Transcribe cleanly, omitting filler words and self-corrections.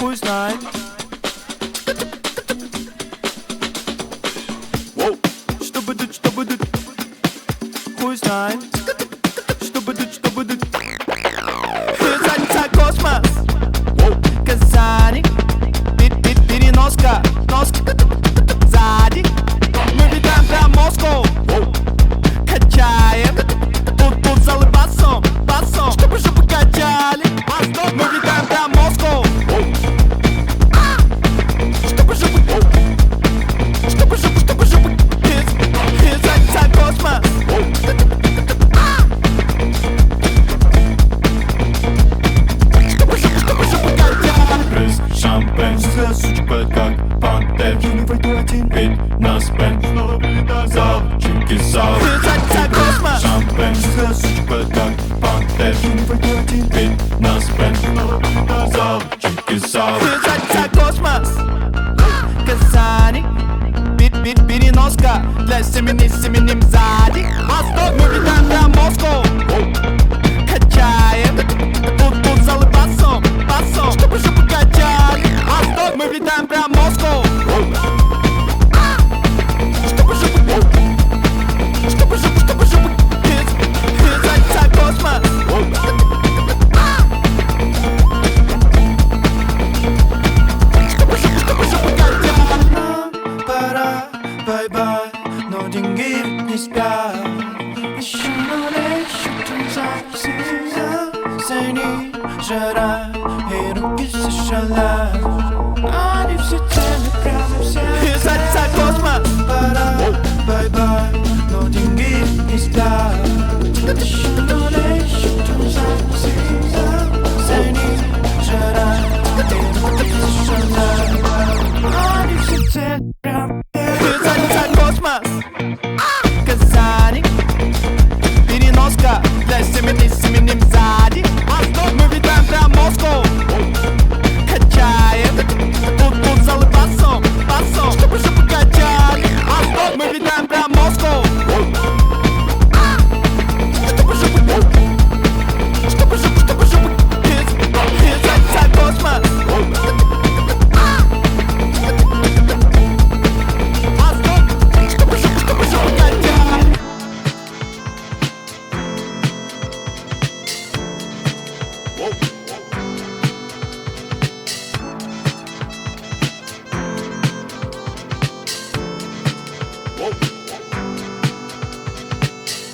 Хуй знает. Что будет, что будет? Хуй знает. Что будет, что будет? Задница космос. Казани. Переноска. Носка. Сзади. Мы летаем прям в Москву. Качаем. Тут залы басом. Басом. Чтобы же покачали. Мы летаем прям в Москву. Чтобы же задница космос. Брызг, шампань, сучка как пантер. Пить на спен, зал, зал. Задница космос. Шампань, сучка как пантер. Пить на спен, зал, зал. Задница космос. Казани. Переноска для семеним сзади. Восток, мы летаем прям в Москву. Качаем. Тут залы басом. Басом. Чтобы же покачали. Восток, мы летаем прям в Москву. Чтобы же задница космос. Пора, бай-бай, но деньги не спят. Еще море, еще тунца, цени, жара, и руки все шалят. Они все цены, прямо все. Задница космос. Пора, бай-бай, но деньги не спят. Еще море, еще